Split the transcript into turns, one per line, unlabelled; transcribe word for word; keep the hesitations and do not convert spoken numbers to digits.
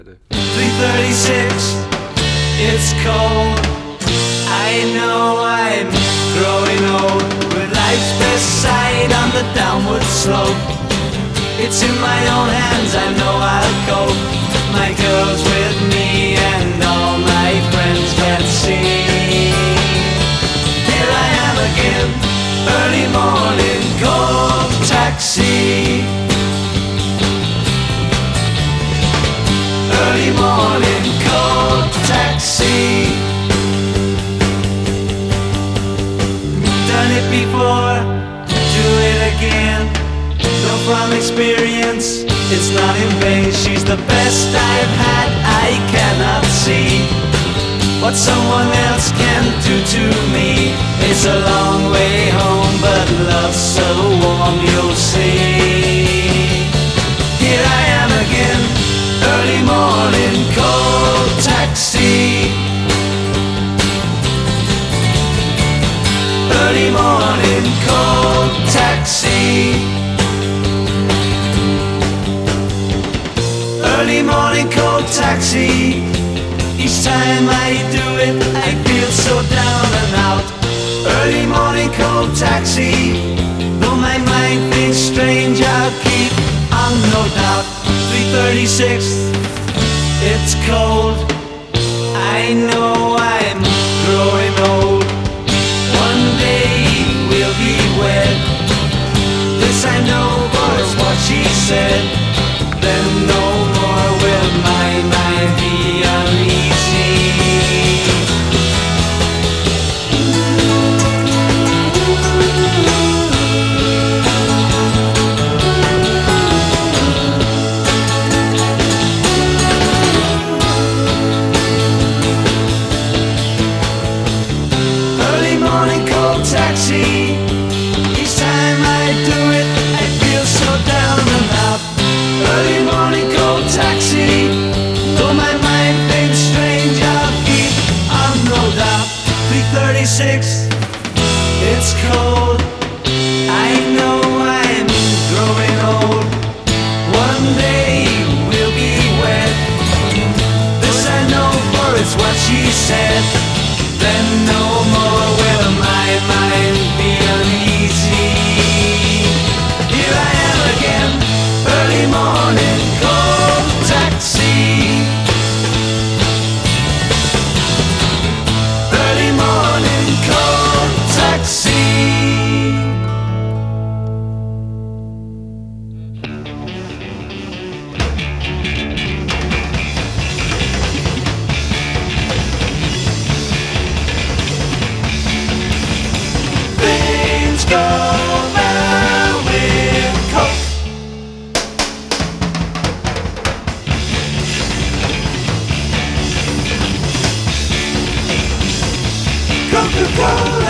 three thirty-six, it's cold. I know I'm growing old, with life's best side on the downward slope. It's in my own hands, I know I'll cope. My girl's with me and all my friends can see. Here I am again, early morning, cold taxi. Early morning, cold taxi. Done it before, do it again. Know from experience, it's not in vain. She's the best I've had, I cannot see what someone else can do to me. It's a long way home, but love's so warm, you'll see. Here I am again, early morning, cold taxi. Early morning, cold taxi. Early morning, cold taxi. Each time I do it, I feel so down and out. Early morning, cold taxi. Though my mind thinks strange, I'll keep on, no doubt. three thirty-six, it's cold. I know I'm growing old. One day we'll be wed. This I know, was what she said. Then no more will my mind be uneasy. Early morning, cold taxi. Each time I do it, I feel so down and out. Early morning, cold taxi. Though my mind thinks strange, I'll keep on, no doubt. three thirty-six, it's cold. I know I'm growing old. One day we'll be wed. This I know, for it's what she said. Then no more will my mind be uneasy. Here I am again, early morning, cold taxi. Early morning, cold taxi. Things go well with Coke. Coca-Cola.